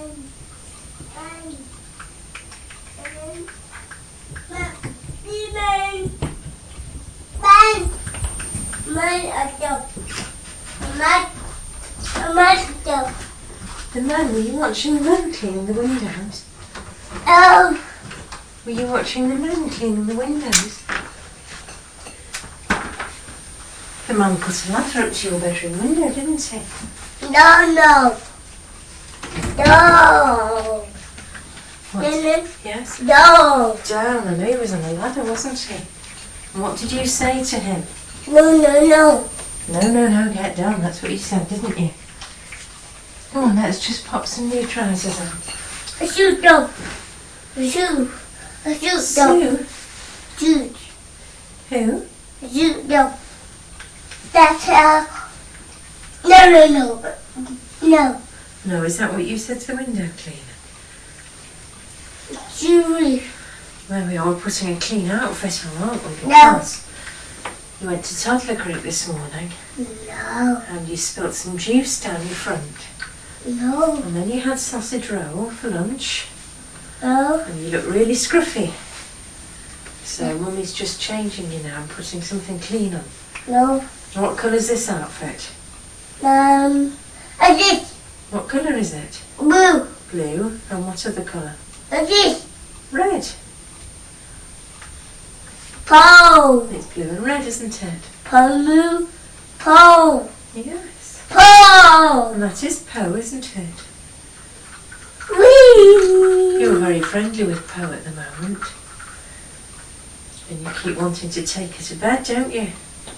The man, were you watching the man cleaning the windows? Were you watching the man cleaning the windows? The man put a ladder up to your bedroom window, didn't he? No. What? Yes? No. Down, I know he was on a ladder, wasn't he? And what did you say to him? No. No, get down, that's what you said, didn't you? Come on, let's just pop some new trousers on. Shoot them. Sue? Shoot. Who? Shoot them. That's No. No, is that what you said to the window cleaner? Julie. Well, we are putting a clean outfit on, aren't we? No. Because you went to toddler group this morning. No. And you spilt some juice down your front. No. And then you had sausage roll for lunch. No. And you look really scruffy. So Mummy's just changing you now and putting something clean on. No. What colour's this outfit? This. What colour is it? Blue. Blue. And what other colour? This. Red. Pole. It's blue and red, isn't it? Pole. Pole. Yes. Pole. And that is Poe, isn't it? Wee. You're very friendly with Poe at the moment. And you keep wanting to take her to bed, don't you?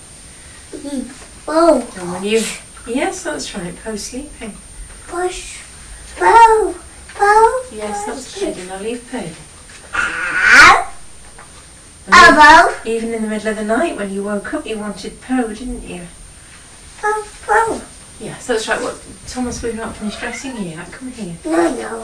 Pole. And when you... Yes, that's right, Poe's sleeping. Push. Pole. Pole. Yes, that's good, and I'll leave Poe. Elbow. Even in the middle of the night when you woke up, you wanted Poe, didn't you? Pole. Yes, that's right. What, Thomas, we've not finished dressing you yet. Come here. No.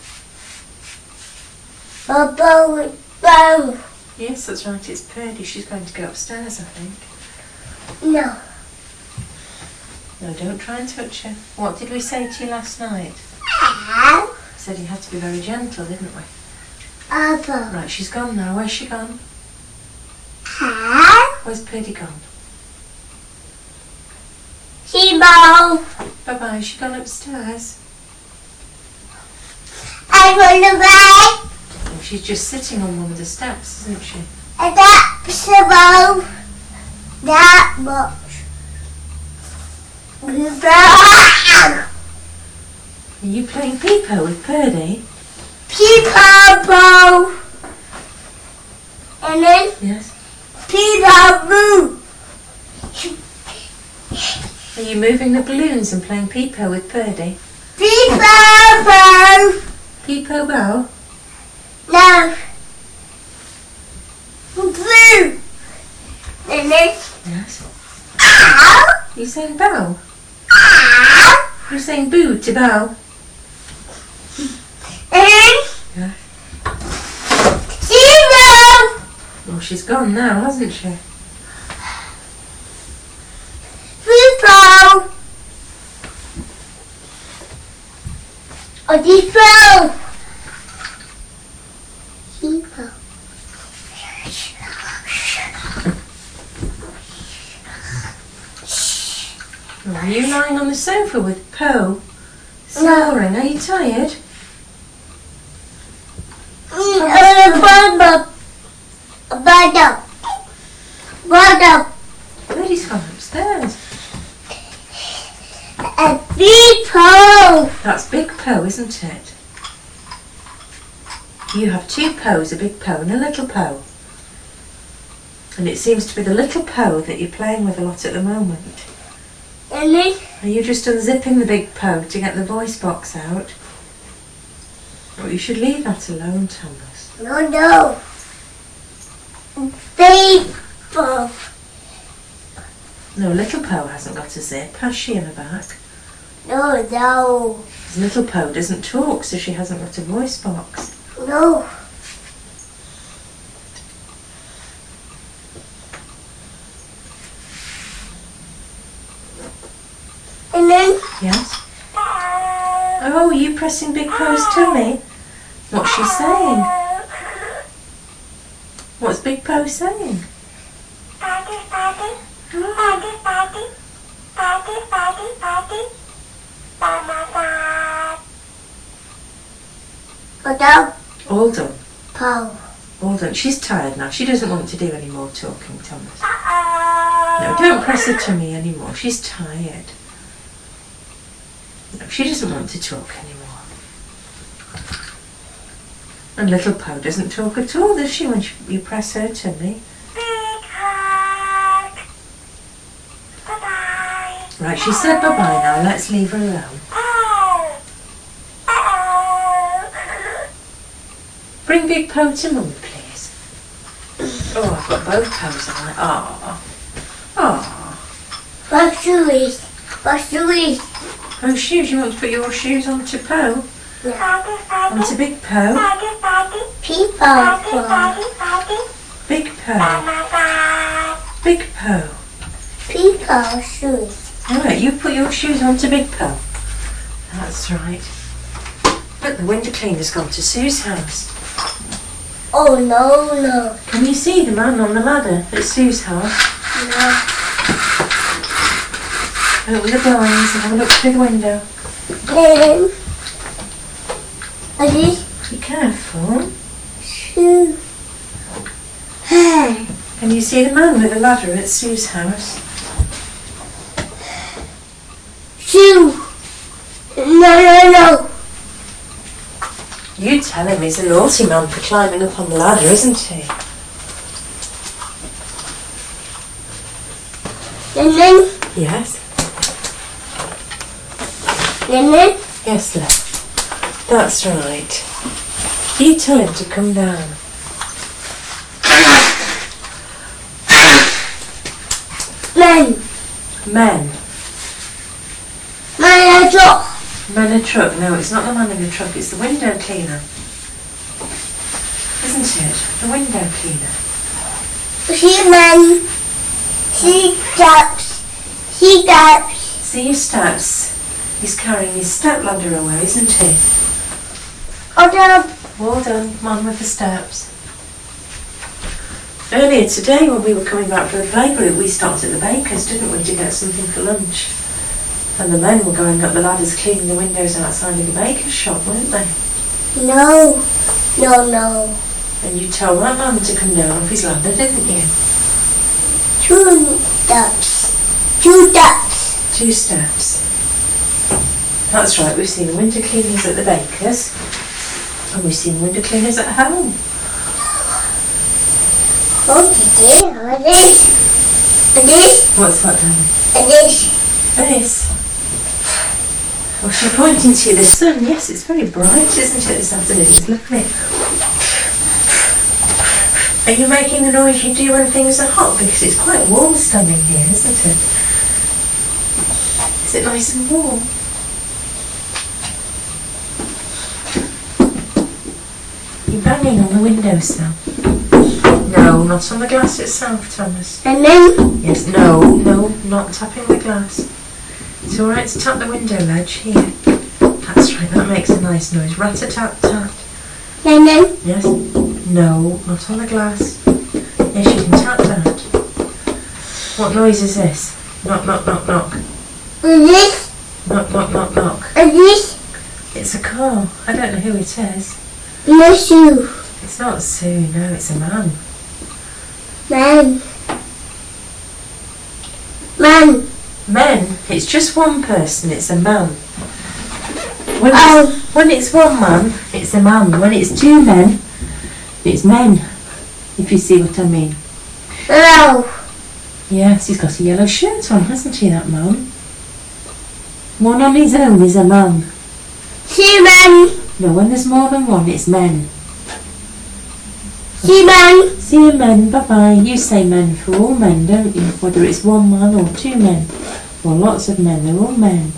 Bow. Yes, that's right. It's Purdy. She's going to go upstairs, I think. No. No, don't try and touch her. What did we say to you last night? Said you had to be very gentle, didn't we? Elbow. Right, she's gone now. Where's she gone? Where's Purdy gone? Bow. Bye-bye. She gone upstairs? I want to buy. Oh, she's just sitting on one of the steps, isn't she? That's about that much. Are you playing Peepo with Purdy? Peekaboo. And then Yes. peekaboo. Are you moving the balloons and playing Peepo with Purdy? Peekaboo. Peepo Bow? No. Blue. And then Yes. ow. You saying bow? Ow. You're saying boo to bow? And then Yeah. zero. Well, she's gone now, hasn't she? People. People. People. Are you lying on the sofa with Poe? Snoring. Are you tired? Purdy's gone upstairs. People. That's Big Poe, isn't it? You have two Poes, a Big Poe and a Little Poe. And it seems to be the Little Poe that you're playing with a lot at the moment. And then Are you just unzipping the Big Poe to get the voice box out? Well, you should leave that alone, Thomas. no. People. No, Little Poe hasn't got a zip, has she, in her back? No. 'Cause Little Poe doesn't talk, so she hasn't got a voice box. No. And then Yes? Oh, are you pressing Big Po's tummy? What's she saying? What's Big Po saying? Party, party, party, party, party, party, party, party. All done. All done. Po. All done. She's tired now. She doesn't want to do any more talking, Thomas. No, don't press her tummy anymore. She's tired. No, she doesn't want to talk anymore. And little Po doesn't talk at all, does she, when you press her tummy? Big hug. Bye-bye. Right, she said bye-bye now. Let's leave her alone. Bring Big Po to Mummy, please. Oh, I've got both Po's on it. Oh. Oh. What's the wish? What's the wish? Oh, shoes. You want to put your shoes onto Po? Yeah. Onto Big Po? People. Big Po. Big Po. People shoes. Alright, you put your shoes onto Big Po. That's right. But the window cleaner's gone to Sue's house. Oh no, no. Can you see the man on the ladder at Sue's house? No. Open the blinds and have a look through the window. Are these Be careful. shoes? Hey. Can you see the man with the ladder at Sue's house? Shoe. No. You tell him he's a naughty man for climbing up on the ladder, isn't he? Then. Yes. Yes, love. That's right. You tell him to come down. Men. Man, drop. Man in a truck. No, it's not the man in the truck, it's the window cleaner. Isn't it? The window cleaner. See man. See steps. See your steps? He's carrying his step ladder away, isn't he? Order. Well done, man with the steps. Earlier today when we were coming back from the playgroup, we stopped at the baker's, didn't we, to get something for lunch? And the men were going up the ladders cleaning the windows outside of the baker's shop, weren't they? No. And you told that man to come down off his ladder, didn't you? 2 steps. 2 steps. That's right, we've seen the window cleaners at the baker's and we've seen window cleaners at home. Okay, this. What's that, darling? This. This? Well, she's pointing to the sun. Yes, it's very bright, isn't it, this afternoon? It's lovely. Are you making the noise you do when things are hot? Because it's quite warm standing here, isn't it? Is it nice and warm? You're banging on the windowsill. No, not on the glass itself, Thomas. And then. Yes, no, not tapping the glass. It's alright to tap the window ledge here. That's right, that makes a nice noise. Rat-a-tat-tat. And then. Yes. No, not on the glass. Yes, you can tap that. What noise is this? Knock, knock, knock, knock. This. Knock, knock, knock, knock. And this. It's a car. I don't know who it is. No shoe. It's not Sue, no, it's a man. Man. Men? It's just one person, it's a man. Oh. When it's one man, it's a man. When it's 2 men, it's men. If you see what I mean. No. Yes, he's got a yellow shirt on, hasn't he, that man? One on his own is a man. See man. No, when there's more than one, it's men. See man. See you men, bye-bye. You say men for all men, don't you? Whether it's 1 man or 2 men. Or lots of men, they're all men.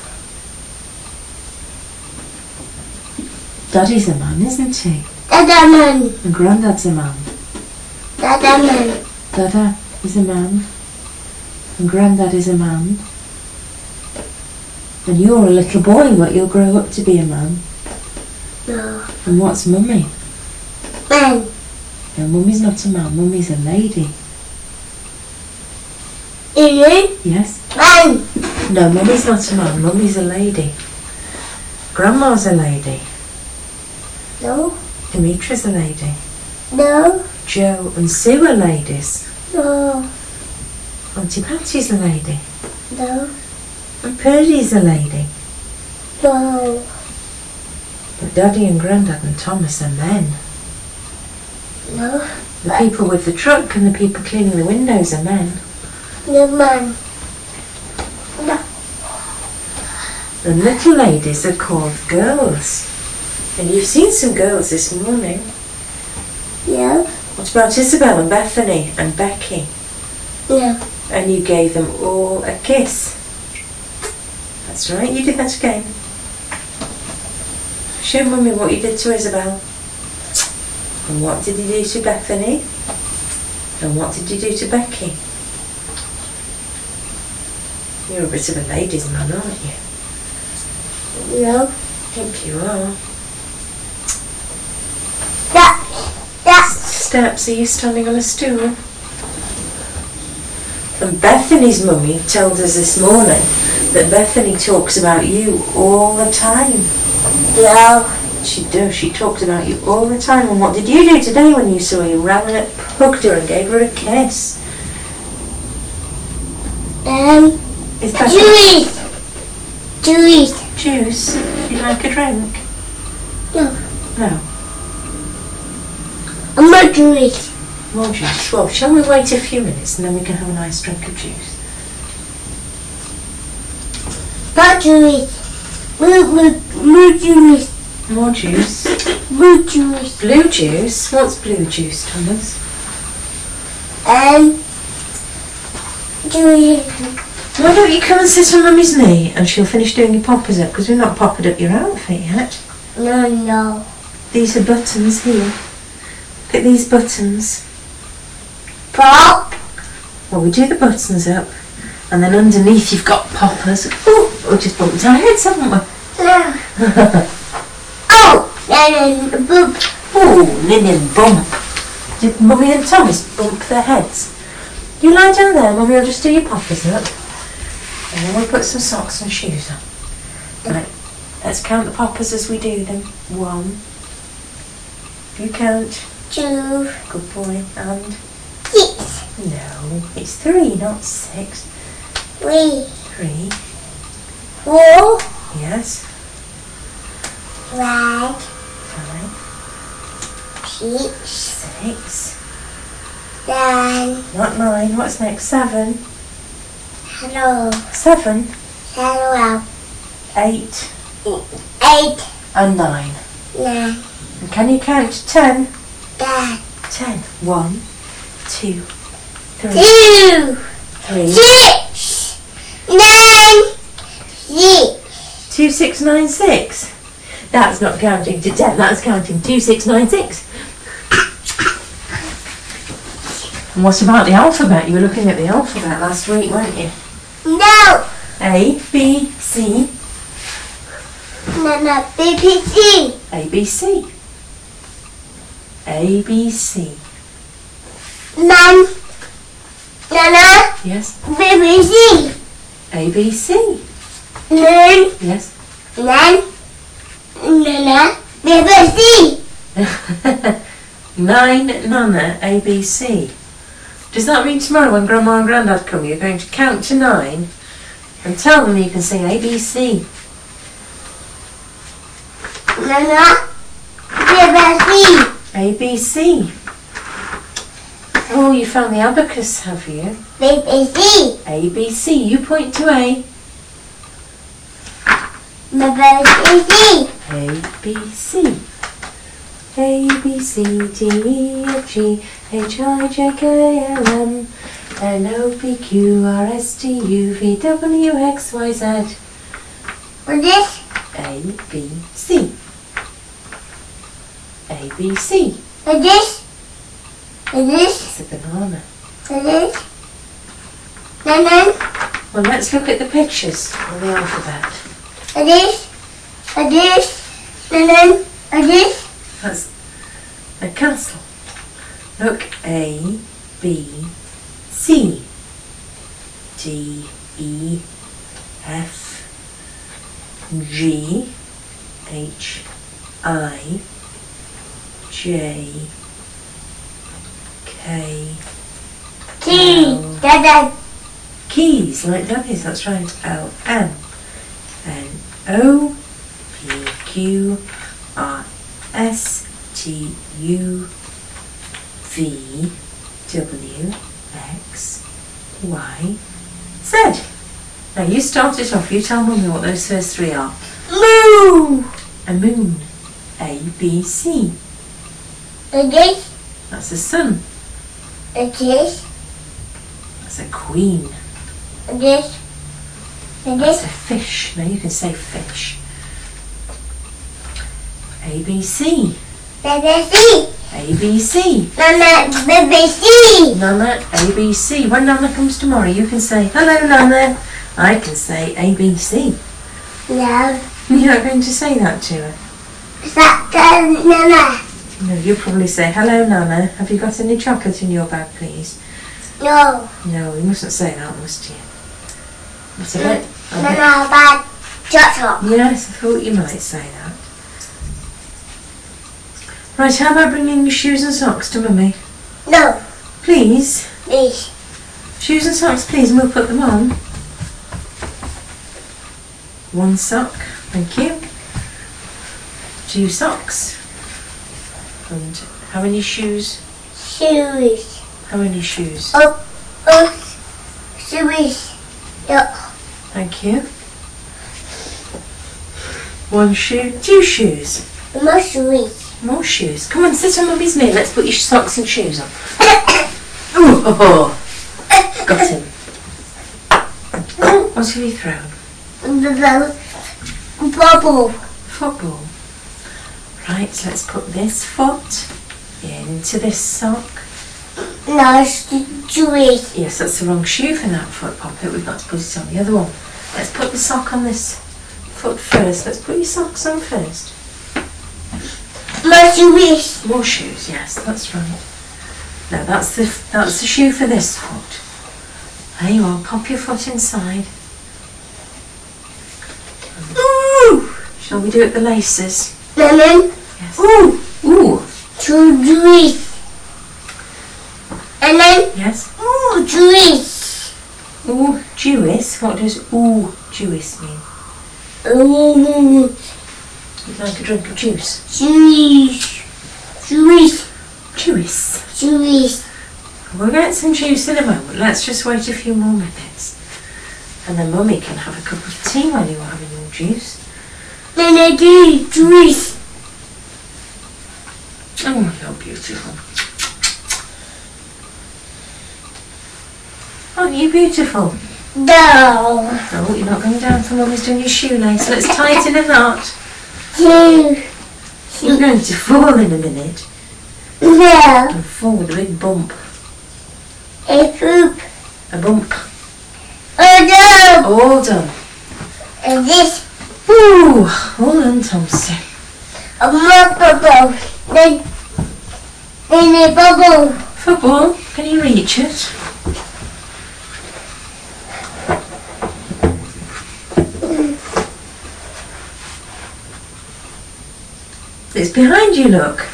Daddy's a man, isn't he? Dada man. And Grandad's a man. Dada man. Dada is a man. And Grandad is a man. And you're a little boy, but you'll grow up to be a man. No. And what's mummy? Man. No, mummy's not a man, mummy's a lady. You? Yes? Man. No, mummy's not a man, mummy's a lady. Grandma's a lady. No. Demetra's a lady. No. Joe and Sue are ladies. No. Auntie Patsy's a lady. No. And Purdy's a lady. No. But Daddy and Grandad and Thomas are men. No. The people with the truck and the people cleaning the windows are men. No man. No. The little ladies are called girls. And you've seen some girls this morning. Yeah. What about Isabel and Bethany and Becky? Yeah. And you gave them all a kiss. That's right, you did that again. Show Mummy what you did to Isabel. And what did you do to Bethany? And what did you do to Becky? You're a bit of a ladies' man, aren't you? No. I think you are. Steps, are you standing on a stool? And Bethany's mummy told us this morning that Bethany talks about you all the time. No. She does, she talks about you all the time. And what did you do today when you saw her? You ran and hugged her and gave her a kiss. Is that Juice. Juice? You'd like a drink? No. No. I'm not juice. More juice. Well, shall we wait a few minutes and then we can have a nice drink of juice? Not juice. Blue juice. More juice. Blue juice. Blue juice? What's blue juice, Thomas? Juice. Why don't you come and sit on Mummy's knee and she'll finish doing your poppers up, because we've not poppered up your outfit yet. No. These are buttons here. Look at these buttons. Pop. Well, we do the buttons up, and then underneath you've got poppers. Oh, we just bumped our heads, haven't we? And boop. Oh, Linen bump. Did Mummy and Thomas bump their heads? You lie down there, Mummy will just do your poppers up. And then we'll put some socks and shoes on. Right, let's count the poppers as we do them. 1. You count. 2. Good boy. And? 6. No, it's 3, not 6. 3. 3. 4. Yes. 5. 5. 6. 6. 9. Not 9. What's next? 7. Hello. 7. Hello. 8. 8. And 9. 9. And can you count to 10? 10. 10. 1, 2, 3. 2. 3. 6. 9. 6. 2, 6, 9, 6. That's not counting to 10. That's counting 2, 6, 9, 6. And what about the alphabet? You were looking at the alphabet last week, weren't you? No. A, B, C. No. BBC. A, B, C. A, B, C. Nana. Yes. BBC. A, B, C. Nana. Yes. Nana. BBC. 9, Nana, A, B, C. Does that mean tomorrow when Grandma and Grandad come, you're going to count to 9 and tell them you can sing A, B, C? Nana. BBC. A, B, C. Oh, you found the abacus, have you? BBC. A, B, C. You point to A. BBC. A, B, C. A, B, C, D, E, F, G, H, I, J, K, L, M, N, O, P, Q, R, S, T, U, V, W, X, Y, Z. What's this? A, B, C. A, B, C. What's this? What's this? It's a banana. What's this? Nana. Well, let's look at the pictures on the alphabet. this, and this, and then, and this. That's a castle. Look, A, B, C, D, E, F, G, H, I, J, K, T, Dada. Keys, like dummies, that's right. L, M, N, O, P, Q, R, S, T, U, V, W, X, Y, Z. Now you start it off, you tell Mummy what those first three are. Moo. A moon. A, B, C. And this, That's a sun. and this, That's a queen. and this, and That's a this. fish. Now you can say fish. A, B, C. Dada C. A, B, C. Mama, baby C. Nana, A, B, C. When Nana comes tomorrow, you can say, hello, Nana. I can say A, B, C. No. You're not going to say that to her? Stop telling Mama. No, you'll probably say, hello, Nana. Have you got any chocolate in your bag, please? No. No, you mustn't say that, must you? What's a bit? Mama, bad chocolate. Yes, I thought you might say that. Right, how about bringing your shoes and socks to Mummy? No. Please? This. Shoes and socks, please, and we'll put them on. One sock, thank you. 2 socks. And how many shoes? Shoes. How many shoes? Oh, shoes. Yeah. Thank you. 1 shoe, 2 shoes. More shoes. More shoes. Come on, sit on Mummy's knee. Let's put your socks and shoes on. Ooh, oh, got him. What have you thrown? Bubble. Football. Right, let's put this foot into this sock. No, shoes. Yes, that's the wrong shoe for that foot, Poppet. We've got to put it on the other one. Let's put the sock on this foot first. Let's put your socks on first. More shoes. More shoes, yes, that's right. No, that's the shoe for this foot. There you are, pop your foot inside. Ooh! Shall we do it the laces? Lemon. Yes. Ooh. Ooh. Shoes. And then, Yes. ooh, shoes. Ooh, Jewess. What does ooh, Jewess mean? Ooh, You'd like a drink of juice? shoes. Shoes. Jewess. Shoes. We'll get some juice in a moment. Let's just wait a few more minutes. And then Mummy can have a cup of tea while you're having your juice. Then I do shoes. Oh, you're beautiful. Aren't you beautiful? No. Oh, you're not going down for Mummy's doing your shoelace. Let's tie it in a knot. Two. You're going to fall in a minute. No. And fall with a big bump. A poop. A bump. Oh no. All done. And this. Ooh, all done, Thompson. A more bubble. Then a bubble. Football, can you reach it? It's behind you, look.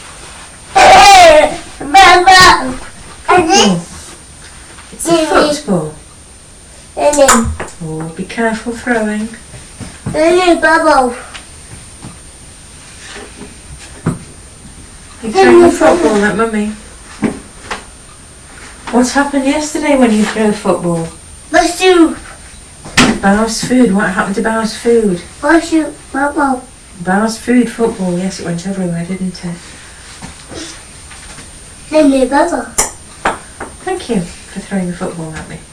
Bubble. And this. It's a football. And then. Oh, be careful throwing. Then a bubble. You threw a football at Mummy. What happened yesterday when you threw a football? Mushroom. Bow's food. What happened to Bow's food? Mushroom. Bubble. Bow's food, football. Yes, it went everywhere, didn't it? Then a bubble. Thank you for throwing the football at me.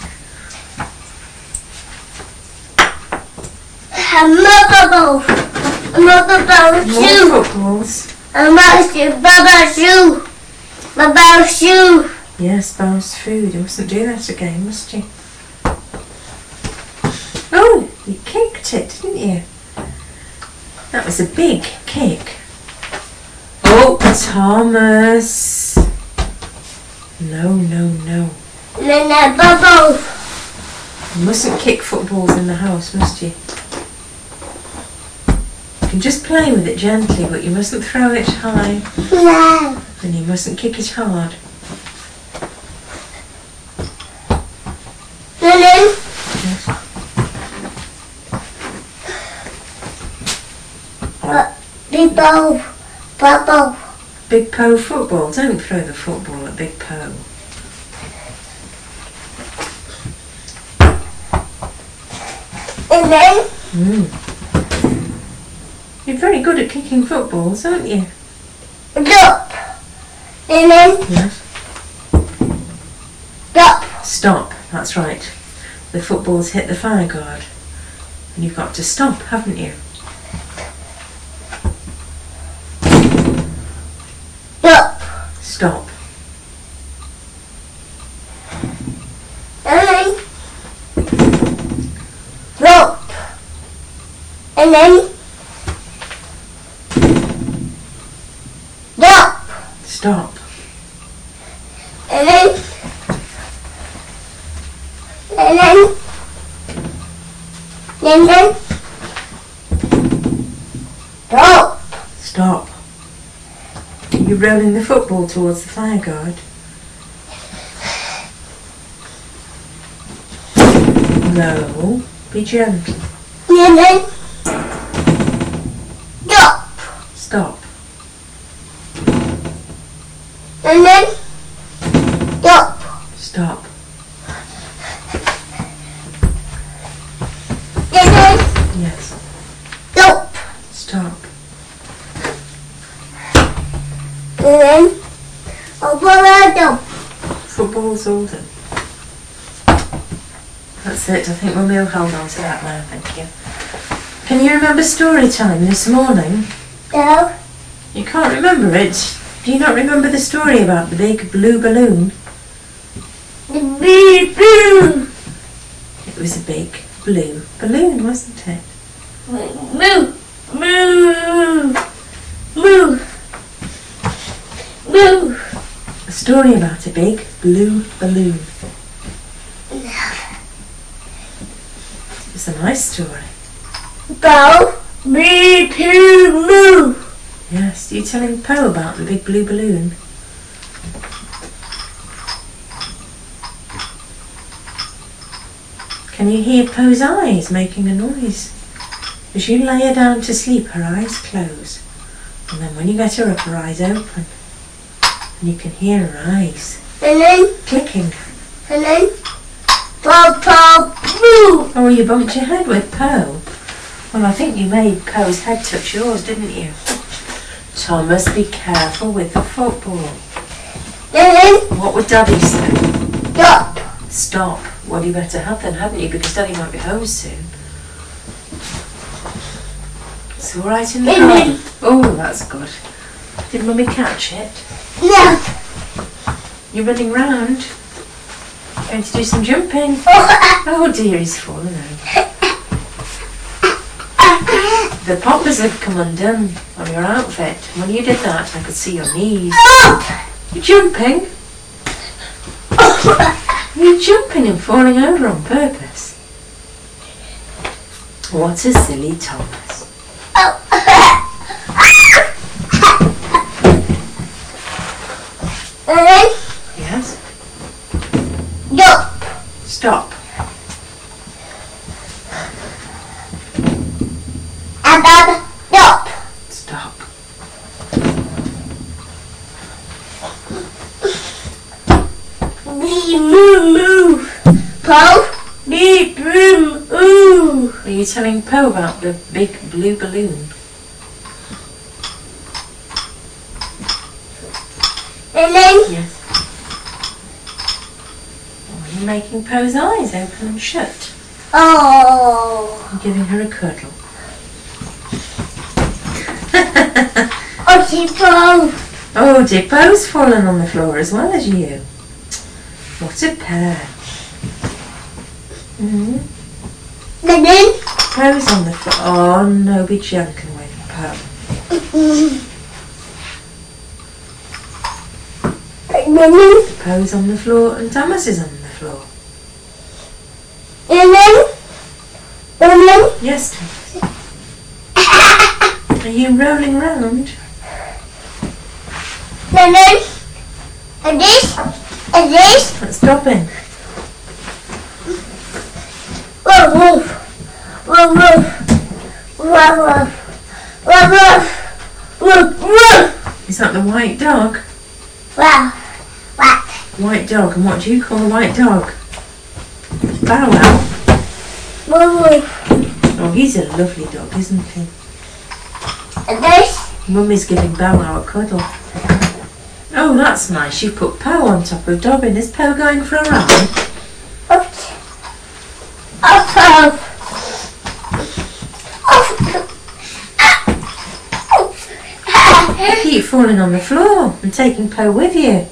A more bubble. A more bubble. More Shoe. footballs. A more bubble shoe. Bubble shoe. Yes, Bow's food. You mustn't do that again, must you? Oh, you kicked kicked it, didn't you? That was a big kick. Oh, Thomas. No, no, no. No, bubble. You mustn't kick footballs in the house, must you? You can just play with it gently, but you mustn't throw it high. No. And you mustn't kick it hard. No. Yes. Big ball. Bubble. Big Po football. Don't throw the football at Big Po. And then You're very good at kicking footballs, aren't you? drop. And then Yes. drop. Stop. That's right. The football's hit the fire guard. And you've got to stop, haven't you? Drop. Stop. And then drop. And then drop. Stop. And then drop. Stop. You're rolling the football towards the fire guard. No. Be gentle. And then drop. Stop. And then drop. Stop. And then Yes. drop. Stop. And then drop. Football's all done. That's it. I think we'll hold on to that now. Thank you. Can you remember story time this morning? No. You can't remember it. Do you not remember the story about the big blue balloon? The big blue. It was a big blue balloon, wasn't it? Moo. Moo. Moo. Moo. A story about a big blue balloon. It's a nice story. Go. Me too. Moo. Yes, you're telling Poe about the big blue balloon. Can you hear Poe's eyes making a noise? As you lay her down to sleep, her eyes close. And then when you get her up, her eyes open. And you can hear her eyes And then clicking. pop, pop, moo. Oh, you bumped your head with Poe. Well, I think you made Poe's head touch yours, didn't you? Thomas, be careful with the football. And then What would Daddy say? drop. Stop. Well, you better have then, hadn't you? Because Daddy might be home soon. It's all right in the Amen. car. Oh, that's good. Did Mummy catch it? No. You're running round. Going to do some jumping. Oh dear, he's fallen over. The poppers have come undone on your outfit. When you did that, I could see your knees. You're jumping? You're jumping and falling over on purpose. What a silly Thomas. And then Yes? drop. Stop. And then drop. Stop. Bee moo moo. Po. Bee boom ooh. Are you telling Poe about the big blue balloon? And then Yes. Oh, you're making Poe's eyes open and shut. oh. I'm giving her a cuddle. Okay, Po. Oh, dear, Poe's fallen on the floor as well as you. What a pair. And then Po's on the floor. Oh no, be gentle with Po. Po's on the floor and Thomas is on the floor. Yes, Thomas. Are you rolling round? And this? Let's stop in. Is that the white dog? White dog, and what do you call a white dog? Bow Wow. Oh, he's a lovely dog, isn't he? And this? Mummy's giving Bow Wow a cuddle. Oh, that's nice. You put Po on top of Dobbin. Is Po going for a ride? You keep falling on the floor and taking Po with you.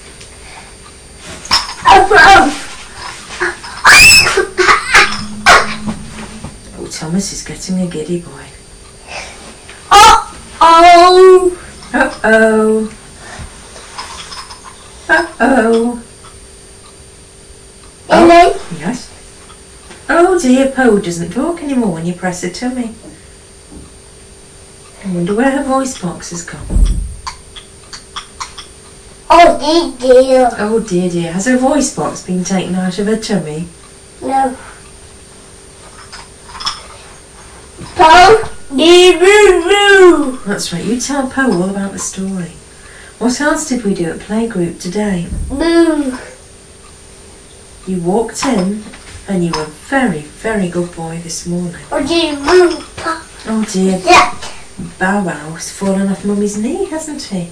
Oh, Thomas is getting a giddy boy. Uh-oh. Uh-oh. Uh-oh. Yes. Oh dear, Po doesn't talk anymore when you press her tummy. I wonder where her voice box has gone. Oh dear. Oh dear, dear. Has her voice box been taken out of her tummy? No. Po. That's right, you tell Po all about the story. What else did we do at playgroup today? Boo. You walked in and you were a very, very good boy this morning. Oh dear. Boo. Oh dear, Yuck. Bow Wow's fallen off Mummy's knee, hasn't he?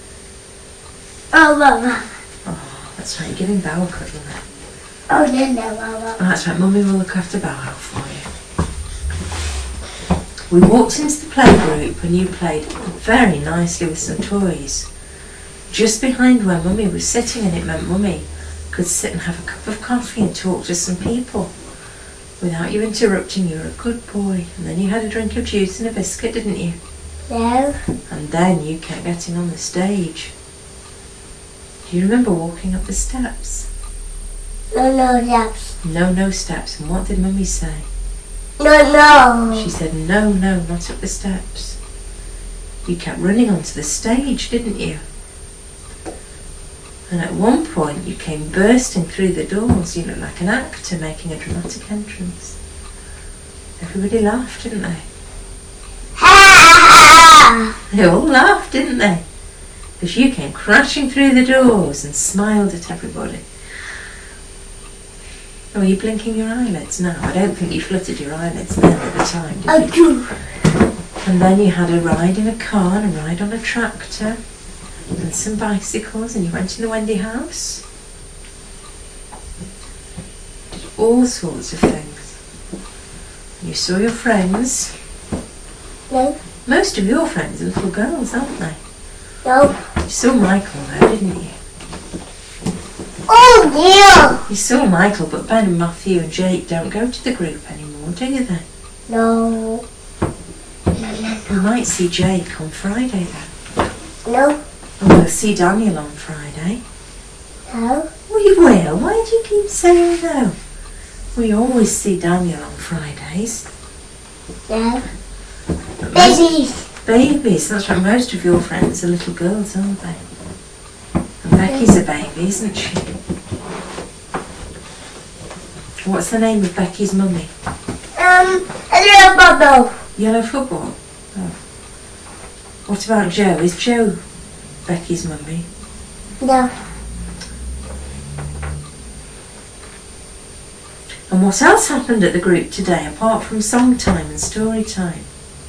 Oh, Mama. Oh, that's right, you're giving Bow a cuddle now. Oh, no, Mama. Oh, that's right, Mummy will look after Bow Wow for you. We walked into the playgroup and you played very nicely with some toys. Just behind where Mummy was sitting, and it meant Mummy could sit and have a cup of coffee and talk to some people without you interrupting. You were a good boy. And then you had a drink of juice and a biscuit, didn't you? No. And then you kept getting on the stage. Do you remember walking up the steps? No steps. No steps. And what did Mummy say? No. She said, no, not up the steps. You kept running onto the stage, didn't you? And at one point you came bursting through the doors. You looked like an actor making a dramatic entrance. Everybody laughed, didn't they? They all laughed, didn't they? Because you came crashing through the doors and smiled at everybody. Oh, are you blinking your eyelids now? I don't think you fluttered your eyelids then at the time, did you? I do. And then you had a ride in a car and a ride on a tractor and some bicycles, and you went to the Wendy house. Did all sorts of things. You saw your friends. No. Most of your friends are little girls, aren't they? No. You saw Michael though, didn't you? Oh dear. You saw Michael, but Ben and Matthew and Jake don't go to the group anymore, do you then? No. We might see Jake on Friday then. No. And we'll see Daniel on Friday. No. We will. Why do you keep saying no? We always see Daniel on Fridays. No. But Babies. Babies, that's right. Most of your friends are little girls, aren't they? And Becky's a baby, isn't she? What's the name of Becky's mummy? A little bubble. Yellow football. Oh. What about Joe? Is Joe Becky's mummy? No. And what else happened at the group today apart from song time and story time?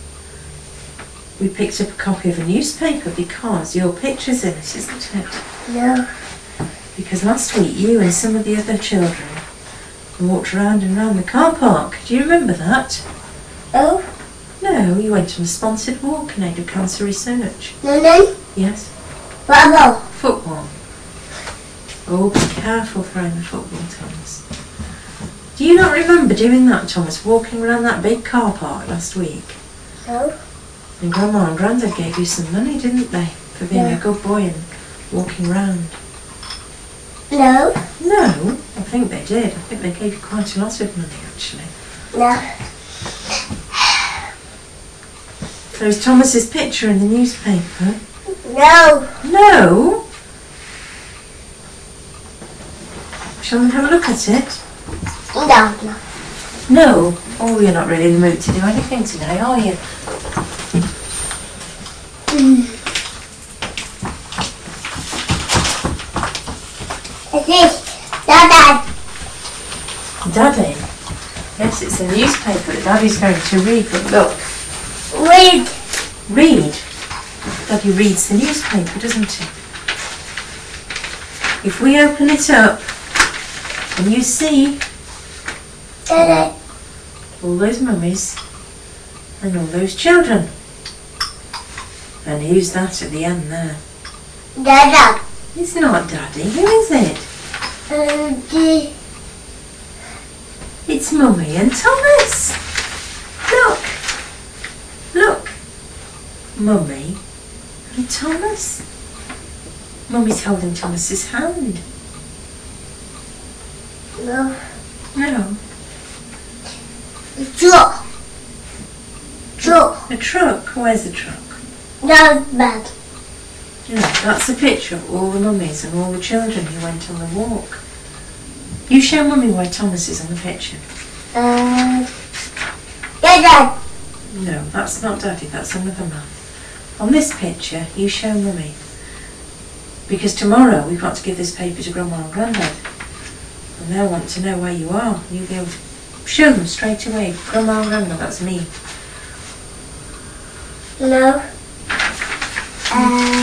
We picked up a copy of a newspaper because your picture's in it, isn't it? No. Because last week you and some of the other children walked round and round the car park. Do you remember that? Oh. No, you went on a sponsored walk in aid of cancer research. No. Yes. Bubble. Football. Oh, be careful throwing the football, Thomas. Do you not remember doing that, Thomas, walking around that big car park last week? No. And Grandma and Grandad gave you some money, didn't they? For being a good boy and walking round. No. No, I think they did. I think they gave you quite a lot of money, actually. No. There's Thomas's picture in the newspaper. No. No? Shall we have a look at it? No. No. No. Oh, you're not really in the mood to do anything today, are you? Is this Dada? Daddy? Yes, it's a newspaper that Daddy's going to read, but look. Read. Read? Daddy reads the newspaper, doesn't he? If we open it up and you see Dada. all those mummies and all those children. And who's that at the end there? Dada. It's not Daddy, who is it? It's Mummy and Thomas. Look. Look. Mummy and Thomas. Mummy's holding Thomas's hand. No. No. Truck. A truck? Where's the truck? No, bad. No, that's a picture of all the mummies and all the children who went on the walk. You show Mummy where Thomas is on the picture. Dada. No, that's not Daddy, that's another man. On this picture, you show Mummy. Because tomorrow we've got to give this paper to Grandma and Grandad. And they'll want to know where you are. You'll be able to show them straight away. Grandma and Grandad, that's me. No. No.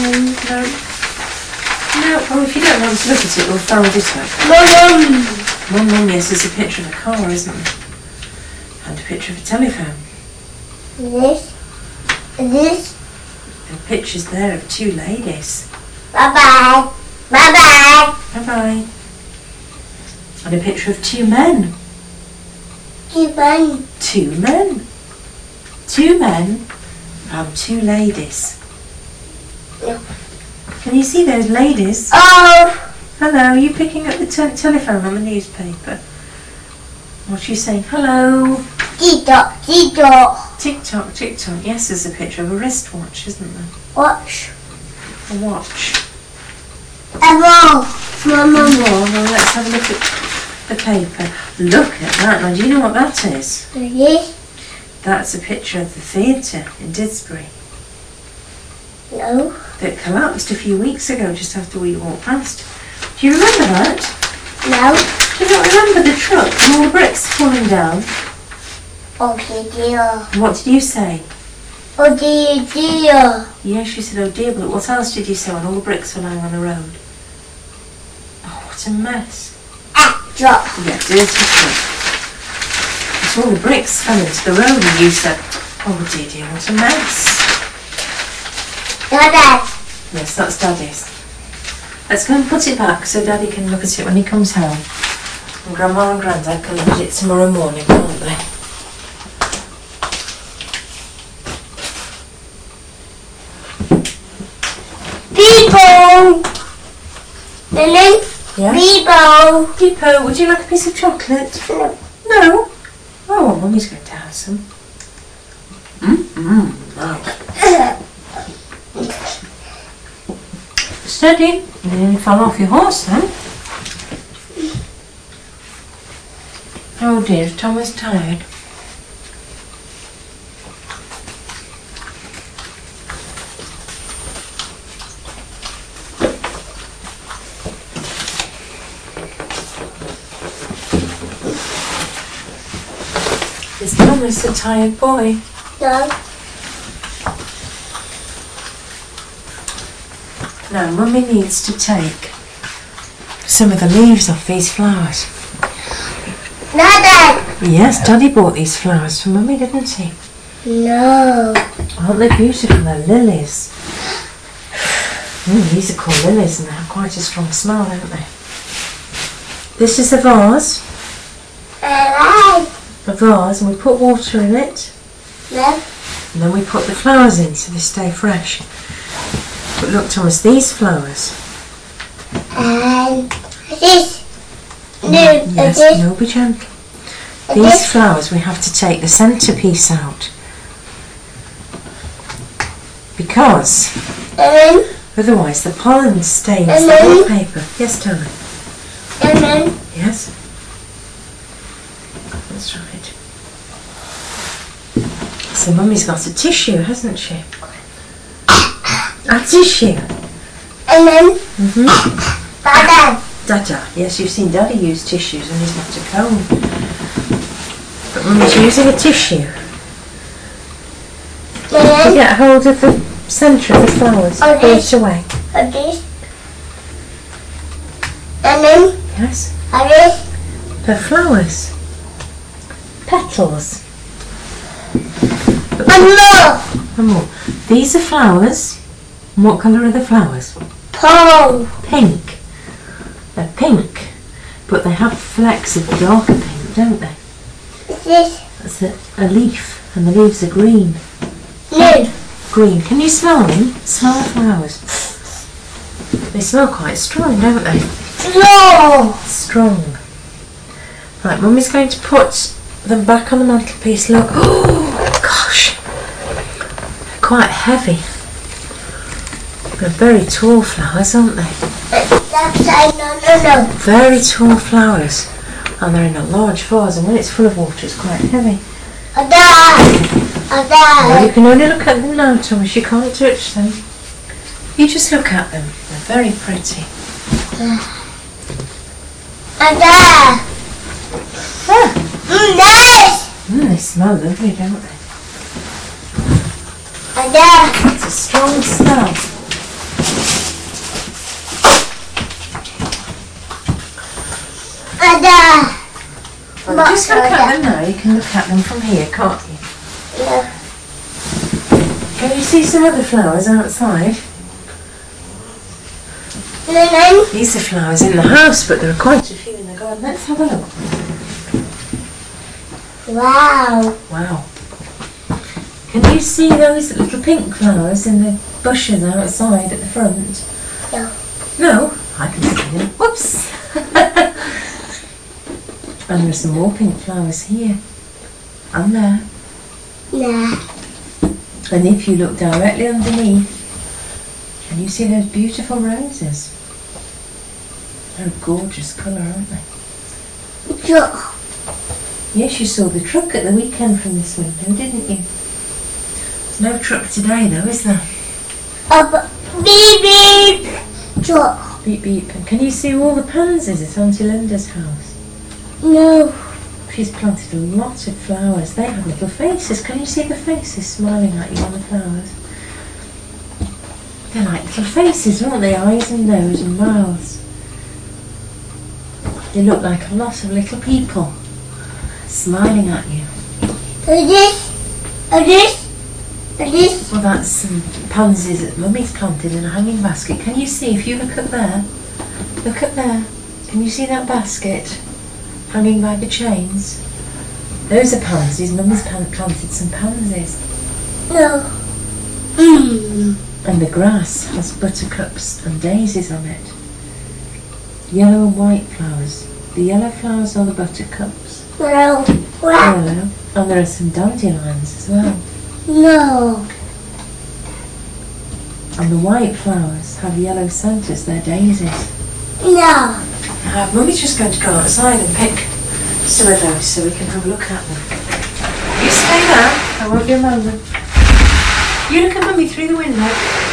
No, oh, if you don't want to look at it, we'll throw this way. Mum, yes, there's a picture of a car, isn't there? And a picture of a telephone. This. And pictures there of two ladies. Bye-bye. Bye-bye. Bye-bye. And a picture of two men. Goodbye. Two men. Two men and two ladies. No. Can you see those ladies? Oh. Hello, are you picking up the telephone on the newspaper? What's she saying? Hello. Tick-tock. Tick-tock, tick-tock. Yes, there's a picture of a wristwatch, isn't there? Watch. A watch. Mama. Well, let's have a look at the paper. Look at that. Now, do you know what that is? This. That's a picture of the theatre in Didsbury No. that collapsed a few weeks ago just after we walked past. Do you remember that? No. Do you not remember the truck and all the bricks falling down? Oh dear. And what did you say? Oh dear. Yes, you said, oh dear, but what else did you say when all the bricks were lying on the road? Oh, what a mess. Drop. Yeah, dirty truck. But all the bricks fell into the road and you said, oh dear, what a mess. Dada. Yes, that's Daddy's. Let's go and put it back so Daddy can look at it when he comes home. And Grandma and Grandad can look at it tomorrow morning, can't they? People. Lily. Yeah? People. Pippo, would you like a piece of chocolate? No. No? Oh, well, Mummy's going to have some. Right. Steady. You nearly fell off your horse then. Oh dear, is Thomas tired? Is Thomas a tired boy? No. No, Mummy needs to take some of the leaves off these flowers. Dada. Yes, Daddy bought these flowers for Mummy, didn't he? No. Aren't they beautiful? They're lilies. These are called lilies and they have quite a strong smell, don't they? This is a vase. a vase and we put water in it. No. And then we put the flowers in so they stay fresh. But look, Thomas, these flowers. And this. No, Yes, this. no, be gentle. And These this. flowers, we have to take the centrepiece out. Because And otherwise the pollen stains And the then- wallpaper. Yes, Tony? then. Yes? That's right. So Mummy's got a tissue, hasn't she? A tissue. And then. Dada. Dada. Yes, you've seen Daddy use tissues when he's got a comb. But Mummy's using a tissue to And get hold of the centre of the flowers. Okay. Pull it away. then. This. And then. Yes? And this. They're flowers. Petals. And more. One more. These are flowers. And what colour are the flowers? Pole. Pink. They're pink, but they have flecks of darker pink, don't they? This. That's a leaf, and the leaves are green. No. Green. Can you smell them? Smell the flowers. They smell quite strong, don't they? No. Strong. Right, Mummy's going to put them back on the mantelpiece. Look. Oh, gosh. They're quite heavy. They're very tall flowers, aren't they? That's no. Very tall flowers. And they're in a large vase, and when it's full of water, it's quite heavy. Ada. Well, you can only look at them now, Thomas. You can't touch them. You just look at them. They're very pretty. Ada. Nice. They smell lovely, don't they? Ada. It's a strong smell. Ada. Well, just look at them now. You can look at them from here, can't you? Yeah. Can you see some other flowers outside? Then. These are flowers in the house, but there are quite a few in the garden. Let's have a look. Wow. Wow. Can you see those little pink flowers in the bushes outside at the front? No. No? I can see them. Whoops! And there are some more pink flowers here. And there. Nah. And if you look directly underneath, can you see those beautiful roses? They're a gorgeous colour, aren't they? Yeah. Yes, you saw the truck at the weekend from this window, didn't you? There's no truck today though, is there? Beep beep. Yeah. Beep beep. And can you see all the pansies at Auntie Linda's house? No. She's planted a lot of flowers. They have little faces. Can you see the faces smiling at you on the flowers? They're like little faces, aren't they? Eyes and nose and mouths. They look like a lot of little people smiling at you. This. This. Well, that's some pansies that Mummy's planted in a hanging basket. Can you see, if you look up there, look up there, can you see that basket hanging by the chains? Those are pansies. Mummy's planted some pansies. No. And the grass has buttercups and daisies on it. Yellow and white flowers. The yellow flowers are the buttercups. No. Yellow. And there are some dandelions as well. No. And the white flowers have yellow centres, they're daisies. No. Mummy's just going to go outside and pick some of those so we can have a look at them. You stay there, I won't be a moment. You look at Mummy through the window.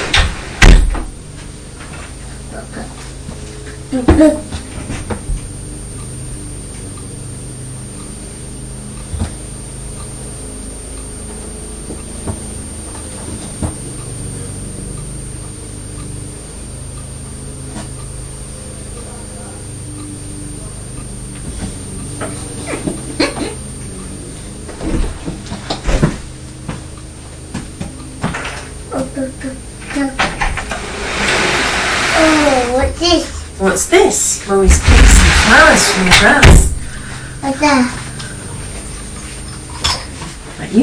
Oh, what's this? What's this? Mummy's picked some flowers from the grass. What's that?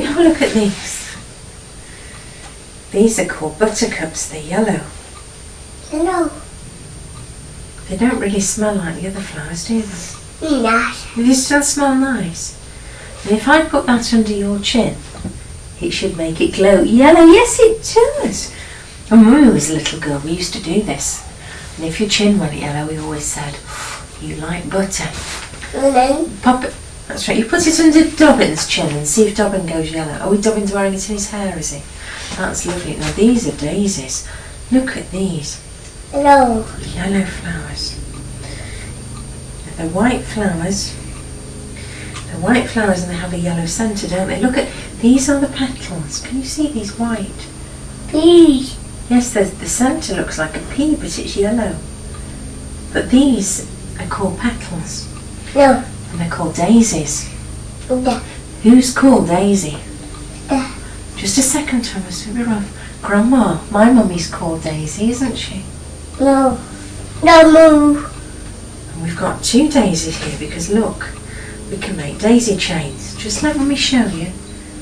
have a look at these. These are called buttercups. They're yellow. Hello. They don't really smell like the other flowers, do they? Nice. Do they still smell nice? And if I put that under your chin, it should make it glow yellow. Yes, it does. And when we was a little girl, we used to do this. And if your chin went yellow, we always said, you like butter. And then? Pop it. That's right. You put it under Dobbin's chin and see if Dobbin goes yellow. Oh, Dobbin's wearing it in his hair, is he? That's lovely. Now, these are daisies. Look at these. Hello. Yellow flowers. They're white flowers. They're white flowers and they have a yellow centre, don't they? Look at, these are the petals. Can you see these white? Peas. Yes, the centre looks like a pea, but it's yellow. But these are called petals. No. And they're called daisies. Da. Who's called Daisy? Da. Just a second, Thomas, we'll be rough. Grandma, my mummy's called Daisy, isn't she? No. No move. And we've got two daisies here because look, we can make daisy chains. Just let me show you.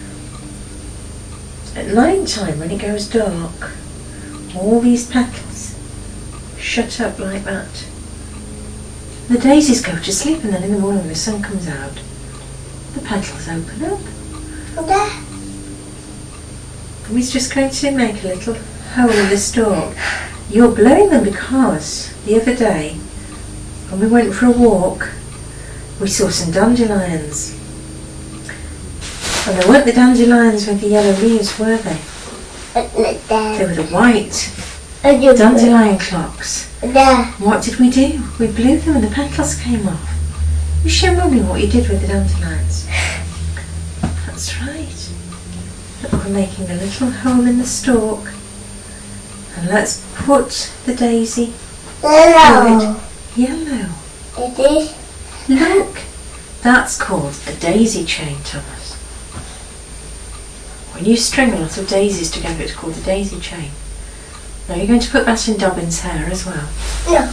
At night time, when it goes dark, all these petals shut up like that. The daisies go to sleep and then in the morning when the sun comes out, the petals open up. Da. And we're just going to make a little hole in the stalk. You're blowing them because the other day, when we went for a walk, we saw some dandelions. And they weren't the dandelions with the yellow leaves, were they? They were the white dandelion clocks. Da. What did we do? We blew them and the petals came off. You show Mummy what you did with the dandelions. That's right. Look, we're making a little hole in the stalk. And let's put the daisy Hello. yellow. It is. Look, that's called a daisy chain, Thomas. When you string a lot of daisies together, it's called a daisy chain. Now you're going to put that in Dobbin's hair as well. No.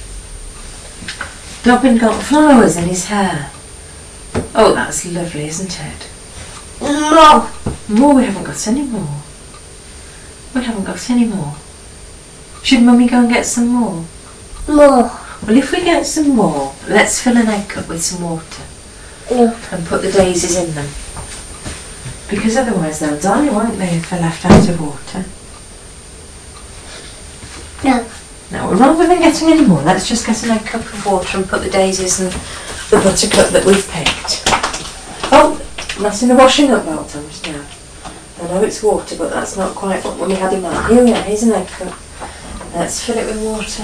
Dobbin got flowers in his hair. Oh, that's lovely, isn't it? No. More, we haven't got any more. We haven't got any more. Should Mummy go and get some more? More. Well, if we get some more, let's fill an egg cup with some water No. and put the daisies in them. Because otherwise they'll die, won't they, if they're left out of water? No. Now, rather than getting any more, let's just get an egg cup of water and put the daisies and the buttercup that we've picked. Oh, that's in the washing up bowl, Thomas, now. I know it's water, but that's not quite what we had in mind. Here we are, here's an egg cup. Let's fill it with water.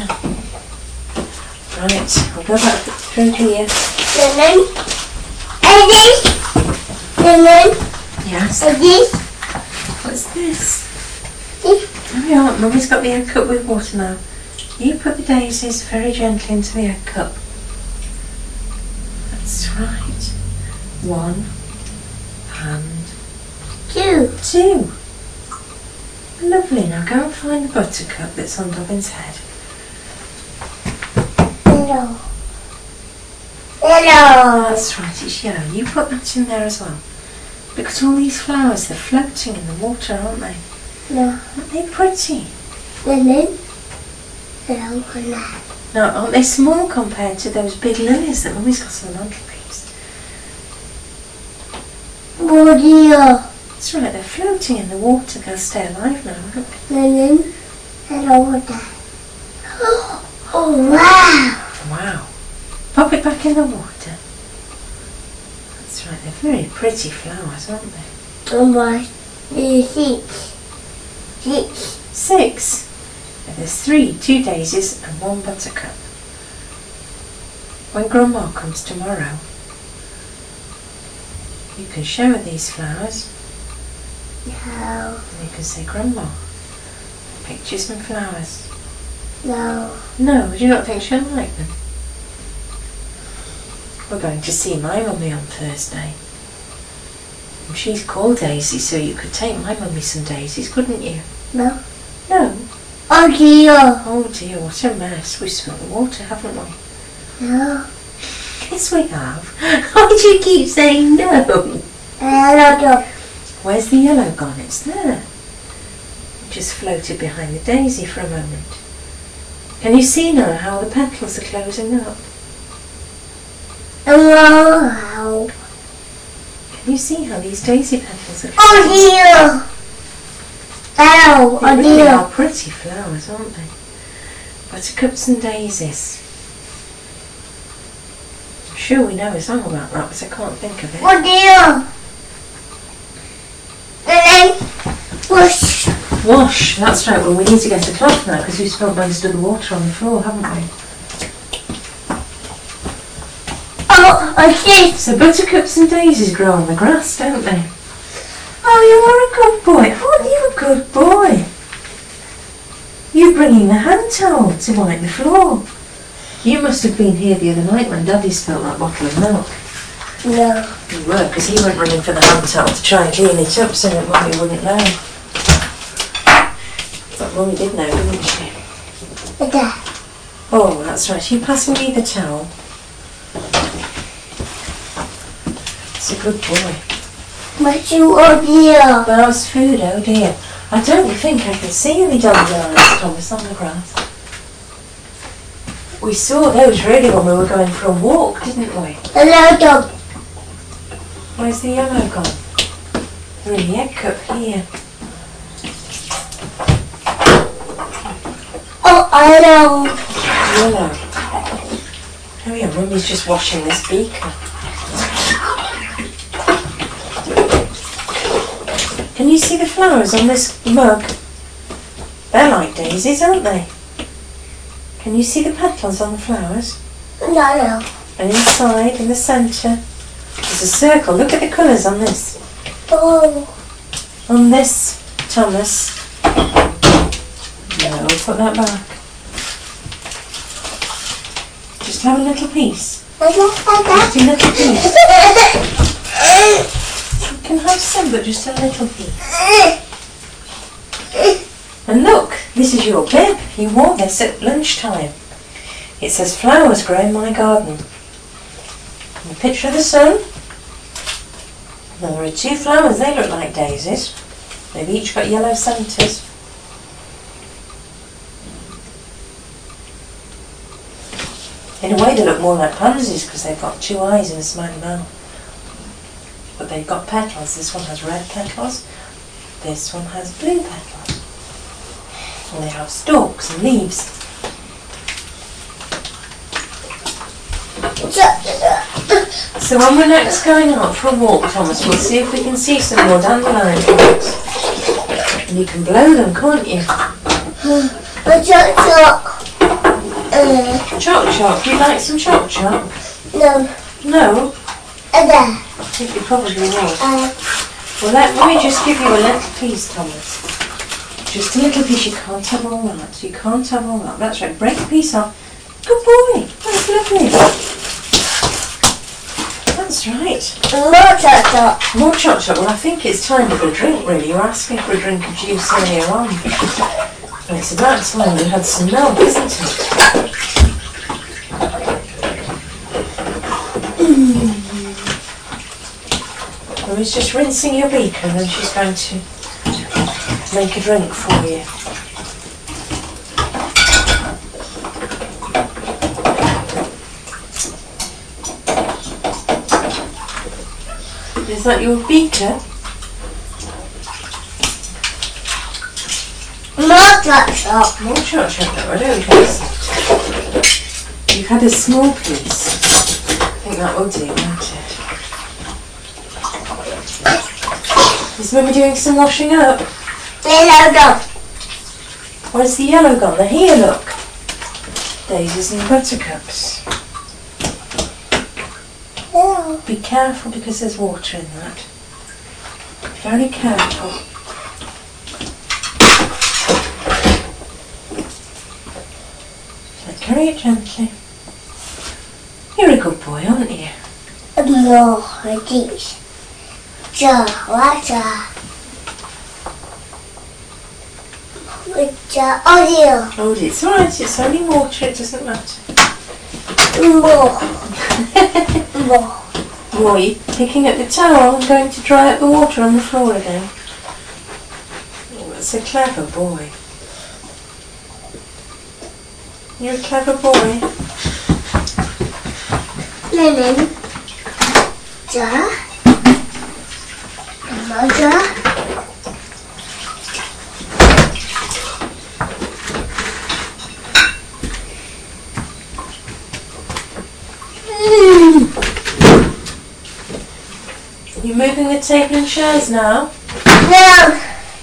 Right, we'll go back through here. Lemon. And this. Lemon. Yes. And this. What's this? This. There we are, Mummy's got the egg cup with water now. You put the daisies very gently into the egg cup. That's right. 1 and 2. Lovely, now go and find the buttercup that's on Dobbin's head. Hello. Hello. That's right, it's yellow. You put that in there as well. Look at all these flowers, they're floating in the water, aren't they? No. Aren't they pretty? Lemon. Hello. Hello. Now, aren't they small compared to those big lilies that Mummy's got on the mantelpiece? Bodio. That's right, they're floating in the water. They'll stay alive now, won't they? Lemon. Hello. Oh, wow. Wow. Pop it back in the water. That's right, they're very pretty flowers, aren't they? Oh my. 6. 6. And there's 3, 2 daisies and 1 buttercup. When Grandma comes tomorrow, you can show her these flowers. No. And you can say, Grandma, I picked you some flowers. No. No, do you not think she'll like them? We're going to see my mummy on Thursday. And she's called Daisy, so you could take my mummy some daisies, couldn't you? No. No. Oh dear. Oh dear, what a mess. We've spilled the water, haven't we? No. Yes, we have. Why do you keep saying no? Hello. Where's the yellow gone? It's there. It just floated behind the daisy for a moment. Can you see now how the petals are closing up? Wow. Can you see how these daisy petals are closing Oh up? dear. Ow, They oh really dear. are pretty flowers, aren't they? Buttercups and daisies. I'm sure we know a song about that, but I can't think of it. Oh dear. And then push. Wash, that's right. Well, we need to get a cloth now because we've spilled most of the water on the floor, haven't we? Oh, I see. So buttercups and daisies grow on the grass, don't they? Oh, you are a good boy. Aren't you a good boy? You're bringing the hand towel to wipe the floor. You must have been here the other night when Daddy spilled that bottle of milk. No. You were, because he went running for the hand towel to try and clean it up so that Mummy wouldn't know. But Mummy did know, didn't she? Okay. Oh, that's right. You passing me the towel? It's a good boy. But you, oh dear. There's food, oh dear. I don't think I can see any dandelions, Thomas, on the grass. We saw those really when we were going for a walk, didn't we? Hello, dog. Where's the yellow gone? They're in the egg cup here. Oh, I know. Yellow. Oh yeah, Mummy's just washing this beaker. Can you see the flowers on this mug? They're like daisies, aren't they? Can you see the petals on the flowers? No. And inside, in the centre, there's a circle. Look at the colours on this. Oh. On this, Thomas. No, put that back. Just have a little piece. I don't like that. Just a little piece. You can have some, but just a little piece. And look, this is your bib. You wore this at lunchtime. It says, flowers grow in my garden. And a picture of the sun. And there are two flowers, they look like daisies. They've each got yellow centres. In a way they look more like pansies because they've got two eyes and a smiley mouth. But they've got petals. This one has red petals. This one has blue petals. And they have stalks and leaves. So when we're next going out for a walk, Thomas, we'll see if we can see some more dandelion plants. And you can blow them, can't you? Choc choc. Do you like some choc choc? No. No? There. I think you probably would. Well, let me just give you a little piece, Thomas. Just a little piece. You can't have all that. You can't have all that. That's right. Break a piece off. Good boy. That's lovely. That's right. More chocolate. More choc choc. Well, I think it's time for a drink, really. You were asking for a drink of juice earlier on. And it's about time we had some milk, isn't it? Mummy's just rinsing your beaker and then she's going to make a drink for you. Is that your beaker? More chocolate. More choc choc though, I don't think so. You've had a small piece. I think that will do, won't it? Is Mummy doing some washing up? Yellow dog. Where's the yellow gone? They're here, look. Daisies and buttercups. Oh. Be careful because there's water in that. Very careful. So carry it gently. You're a good boy, aren't you? More these. Water. Oh dear. Oh, it's alright, it's only water, it doesn't matter. More. More. Or are you picking up the towel and going to dry up the water on the floor again? Oh, that's a clever boy. You're a clever boy. Lemon. Jar. Mother. You're moving the table and chairs now? No.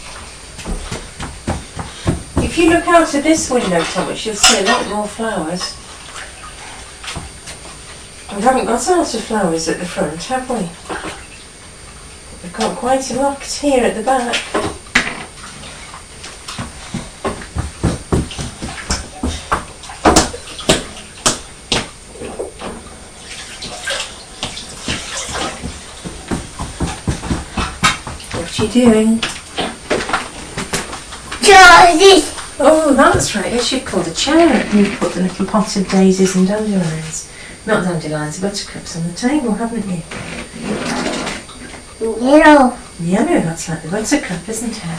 If you look out of this window, Thomas, you'll see a lot more flowers. We haven't got a lot of flowers at the front, have we? We've got quite a lot here at the back. What are you doing? Georgie. Oh, that's right. Yes, you've pulled a chair and you've put the little pot of daisies and dandelions. Not dandelions, buttercups on the table, haven't you? Yellow. Yellow, that's like the buttercup, isn't it?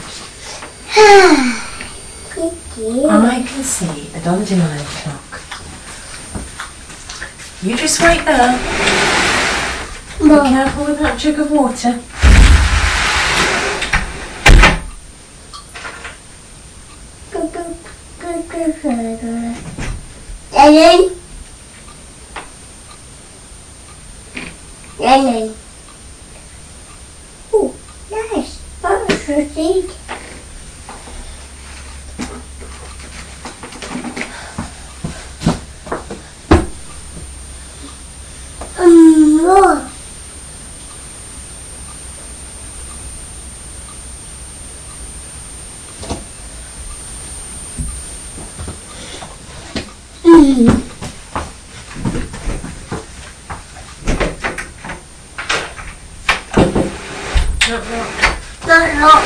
Cookie. I can see a dandelion clock. You just wait there. Be Mom. careful with that jug of water. Lemon. Lemon. Oh, nice. That was a seed. More. Not.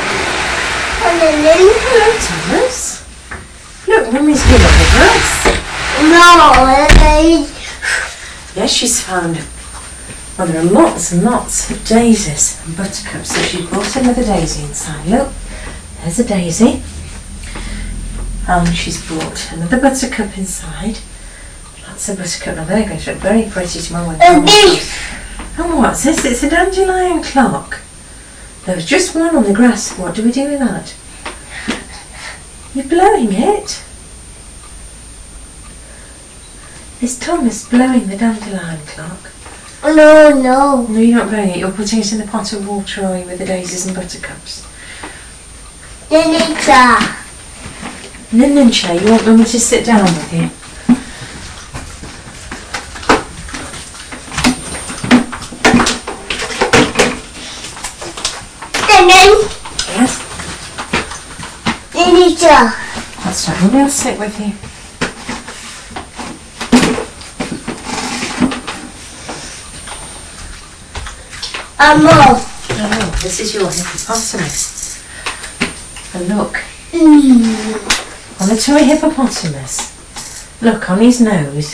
Thomas? Look, Mummy's been on the dress. No, Yes, she's found. Well, there are lots and lots of daisies and buttercups, so she brought another daisy inside. Look, there's a daisy. And she's brought another buttercup inside. That's a buttercup. Now they're going to look very pretty tomorrow. And what's this? It's a dandelion clock. There was just one on the grass. What do we do with that? You're blowing it. Is Thomas blowing the dandelion clock? No. No, you're not blowing it. You're putting it in the pot of water, are you, with the daisies and buttercups? Ninja. Linden chair, you want Mummy to sit down with you? Yes? Ninja. That's right, Mummy will sit with you. More. Oh, this is your hippopotamus. And look, on the toy hippopotamus, look on his nose.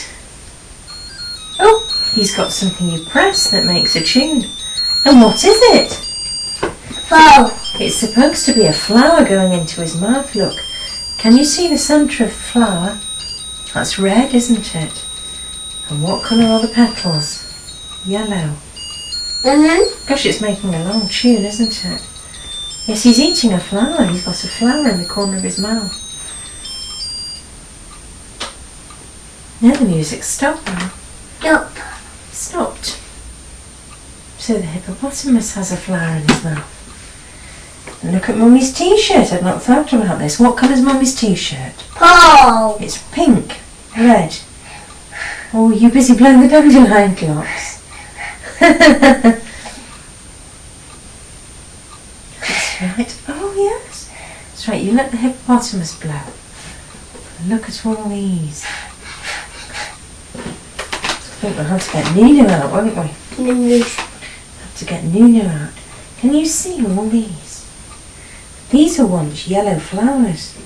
Oh, he's got something you press that makes a tune. And what is it? Four. It's supposed to be a flower going into his mouth, look. Can you see the centre of the flower? That's red, isn't it? And what colour are the petals? Yellow. Gosh, it's making a long tune, isn't it? Yes, he's eating a flower. He's got a flower in the corner of his mouth. Now the music's stopped now. Nope. Stopped. So the hippopotamus has a flower in his mouth. And look at Mummy's t-shirt. I've not thought about this. What colour's Mummy's t-shirt? Paul. It's pink. Red. Oh, you busy blowing the dandelion clocks? That's right. Oh, yes. That's right. You let the hippopotamus blow. And look at all these. I think we'll have to get Nina out, won't we? Have to get Nina out. Can you see all these? These are once yellow flowers.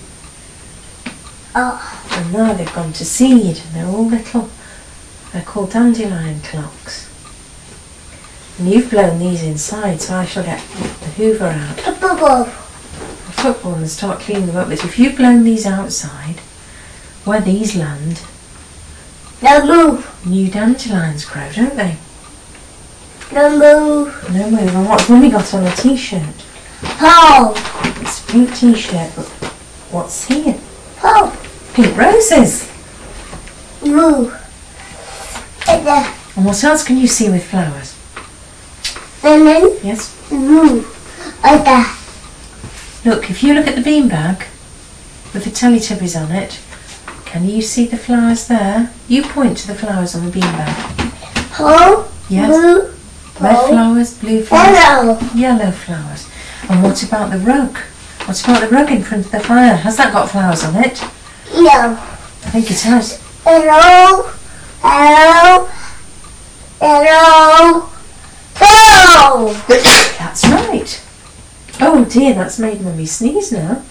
Oh. And now they've gone to seed. They're all little. They're called dandelion clocks. And you've blown these inside, so I shall get the hoover out. A bubble. A football and start cleaning them up. But if you've blown these outside, where these land, No move. new dandelions grow, don't they? No move. No move. And what's Mummy got on a t-shirt? Paul. It's a pink t-shirt, but what's here? Paul. Pink roses. Move. And then. And what else can you see with flowers? And then. Yes? Move. And then. Look, if you look at the beanbag with the Teletubbies on it, can you see the flowers there? You point to the flowers on the beanbag. Paul. Yes? Blue. Red Paul. flowers, blue flowers, Yellow. yellow flowers. And what about the rug? What about the rug in front of the fire? Has that got flowers on it? Yellow. I think it has. Hello. Hello. Hello. Paul. That's right. Oh dear, that's made Mummy sneeze now.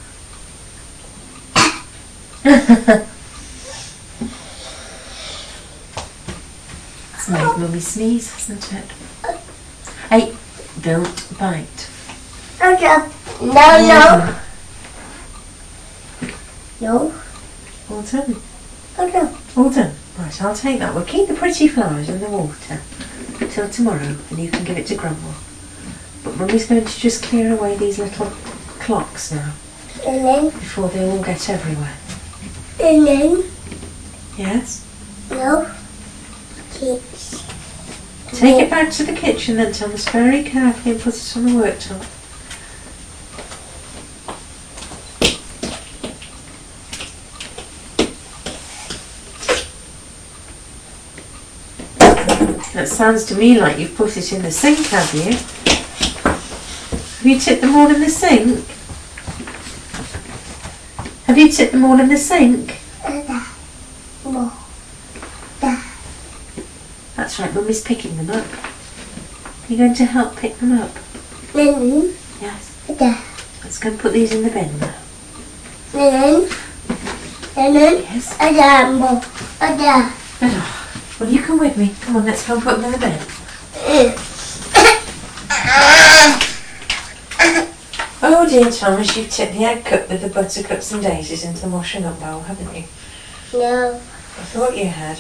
It's made Mummy sneeze, hasn't it? Hey, don't bite. Okay. No. No. All done. Okay. All done. Right, I'll take that. We'll keep the pretty flowers in the water till tomorrow and you can give it to Grandma. But Mummy's going to just clear away these little clocks now And then. before they all get everywhere. And then. Yes? No. Kids. Take it back to the kitchen then, Thomas, very carefully, and put it on the worktop. That sounds to me like you've put it in the sink, have you? Have you tipped them all in the sink? Have you tipped them all in the sink? More. That's right, Mummy's picking them up. You're going to help pick them up? Then. Yes. There. Let's go and put these in the bin now. And then. Yes. And then. More. And then. Well, you come with me. Come on, let's go and put them in the bin. Oh dear, Thomas, you've tipped the egg cup with the buttercups and daisies into the washing up bowl, haven't you? No. I thought you had.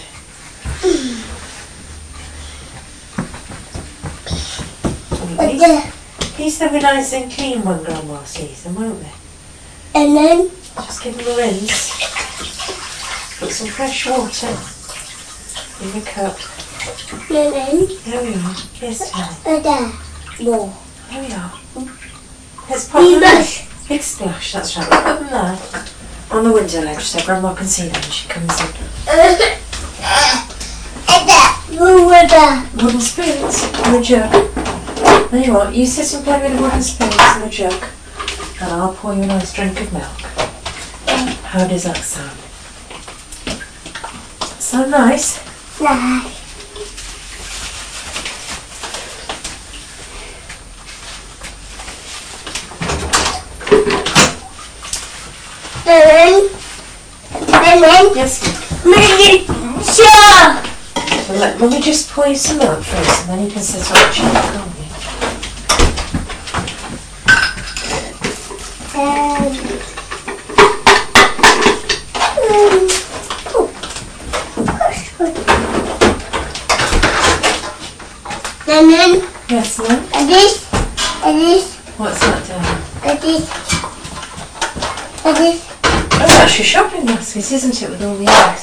And then. These will be nice and clean when Grandma sees them, won't they? And then. Just give them a rinse. Put some fresh water in the cup. And then. There we are. Here's Tom. And then. More. There we are. Let's pop them in. Big splash, that's right. We'll put them there on the window ledge so Grandma can see them when she comes in. And then. Wooden spoons and a jug. There you are. You sit and play with the wooden spoons and a jug, and I'll pour you a nice drink of milk. How does that sound? Sound nice? Nice. And then. Yes. Sure. Well, let Mummy just pour you some milk first, and then you can sit on the chair, can't you? And then. Yes, ma'am. And this. And this. What's that doing? And this. And this. Oh, that's your shopping basket, isn't it, with all the eggs?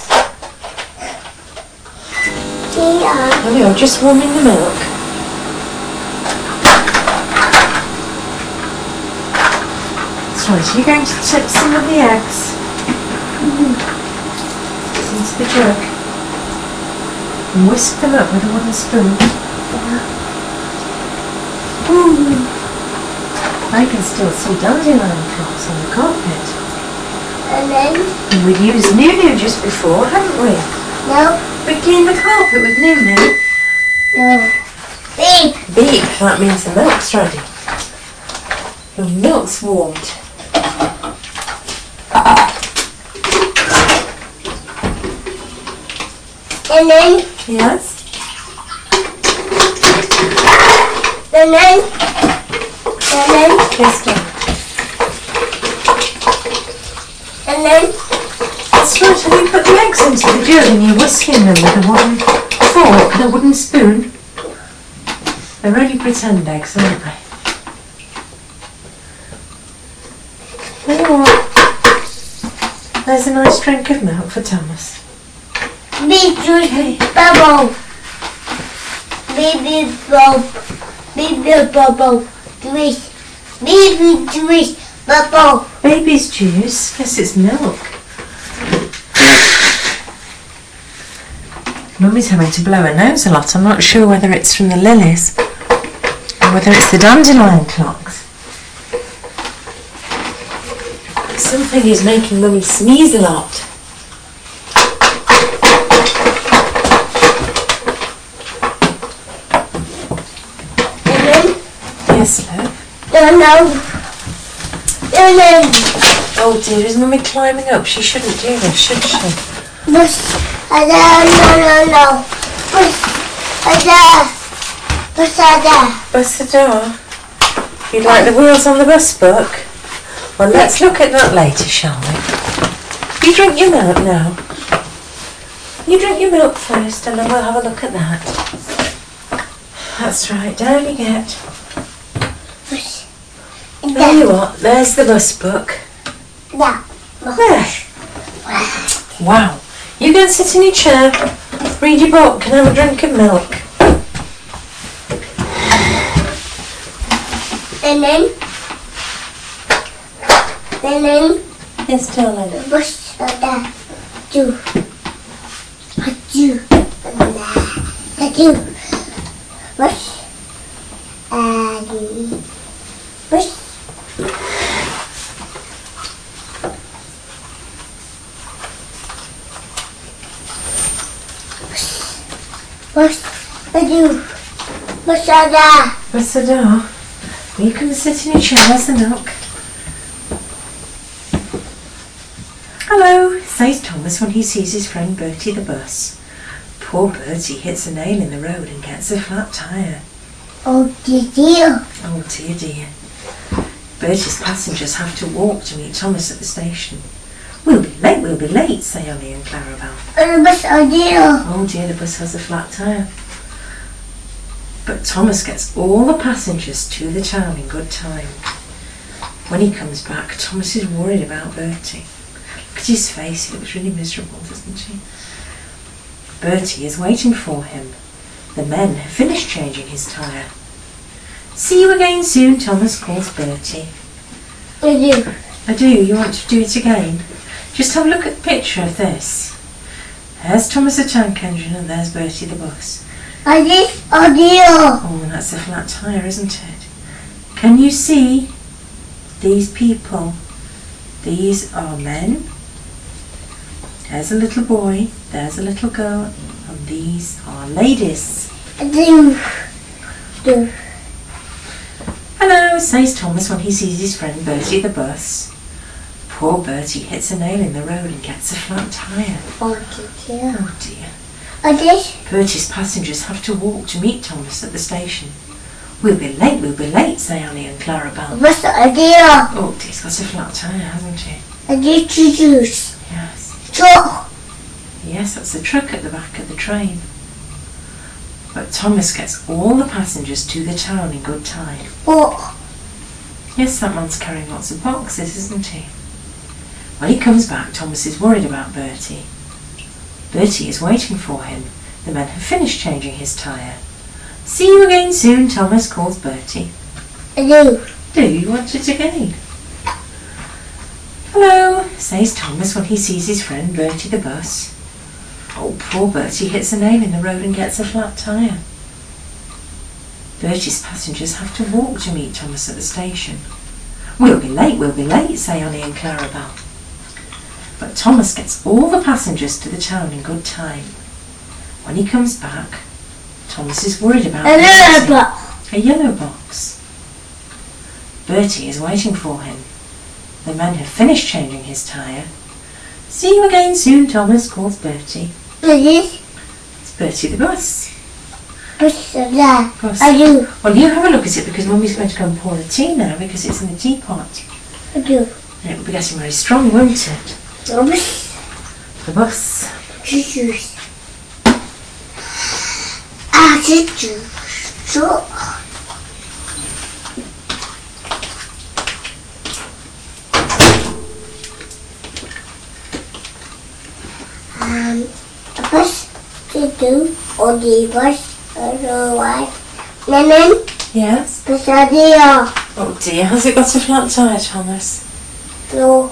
Yeah. There we are, just warming the milk. That's right, so you're going to tip some of the eggs into the jug and whisk them up with a wooden spoon. I can still see dandelion flocks on the carpet. And then. And we've used Nunu just before, haven't we? No. We cleaned the carpet with Nunu. No. Beep. Beep, that means the milk's ready. The milk's warmed. And then. Yes? And then. Yes, dear. And then. That's right, have you put the eggs into the jug and you're whisking them with a wooden fork and a wooden spoon? They're only pretend eggs, aren't they? There you are. There's a nice drink of milk for Thomas. Baby bubble. Baby bubble. Baby bubble. Juice. Baby juice. Bubble. Baby's juice? Yes, it's milk. Mummy's having to blow her nose a lot. I'm not sure whether it's from the lilies or whether it's the dandelion clocks. Something is making Mummy sneeze a lot. Yes, love? Oh dear, is Mummy climbing up? She shouldn't do this, should she? No. Bus the door. You'd like the wheels on the bus book? Well, let's look at that later, shall we? You drink your milk now. You drink your milk first and then we'll have a look at that. That's right, down you get. There you are, there's the bus book. There. Wow. You go and sit in your chair, read your book and have a drink of milk. And then. Yes, darling. Bush ada ju. Bush. Bush. Bush ada. What's the door? You can sit in your chair, there's the milk. Hello, says Thomas when he sees his friend Bertie the bus. Poor Bertie hits a nail in the road and gets a flat tyre. Oh dear. Oh dear dear. Bertie's passengers have to walk to meet Thomas at the station. We'll be late, say Annie and Clarabelle. Oh dear, the bus has a flat tyre. But Thomas gets all the passengers to the town in good time. When he comes back, Thomas is worried about Bertie. Look at his face, he looks really miserable, doesn't he? Bertie is waiting for him. The men have finished changing his tyre. See you again soon, Thomas calls Bertie. I do, you want to do it again? Just have a look at the picture of this. There's Thomas the tank engine and there's Bertie the bus. Oh, that's a flat tyre, isn't it? Can you see these people? These are men. There's a little boy, there's a little girl, and these are ladies. Hello, says Thomas when he sees his friend Bertie the bus. Poor Bertie hits a nail in the road and gets a flat tyre. Oh dear. Bertie's passengers have to walk to meet Thomas at the station. We'll be late, say Annie and Clarabelle. Oh dear, he's got a flat tyre, hasn't he? Yes. Yes, that's the truck at the back of the train. But Thomas gets all the passengers to the town in good time. Yes, that man's carrying lots of boxes, isn't he? When he comes back, Thomas is worried about Bertie. Bertie is waiting for him. The men have finished changing his tyre. See you again soon, Thomas calls Bertie. Do you want it again? Hello, says Thomas when he sees his friend Bertie the bus. Oh, poor Bertie hits a nail in the road and gets a flat tyre. Bertie's passengers have to walk to meet Thomas at the station. We'll be late, say Annie and Clarabelle. But Thomas gets all the passengers to the town in good time. When he comes back, Thomas is worried about Bertie. A yellow box. Bertie is waiting for him. The men have finished changing his tyre. See you again soon, Thomas calls Bertie. It's Bertie the bus. Push it there. Course. I do. Well, you have a look at it because Mummy's going to go and pour the tea now because it's in the teapot. I do. And it will be getting very strong, won't it? Push. The bus. Juice. Ah, juice. So. Bus to do or the bus or what? Lemon. Yes? Bus idea. Oh dear, has it got a flat tyre, Thomas? So.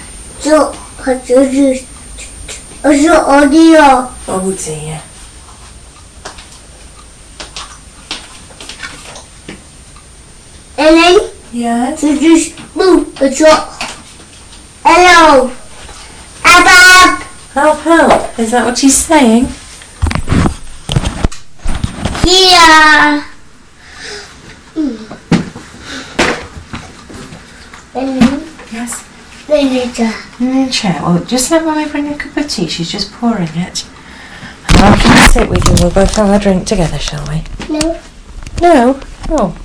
Juice. So audio. Oh dear. Lemon. Yes? Juice. Boom. So. Hello. Abab. Help, help. Is that what she's saying? Here. Lemon. Yes. Vinegar. Chair. Well, just let Mummy bring a cup of tea. She's just pouring it. And I'll come and sit with you. We'll both have a drink together, shall we? No. No? Oh.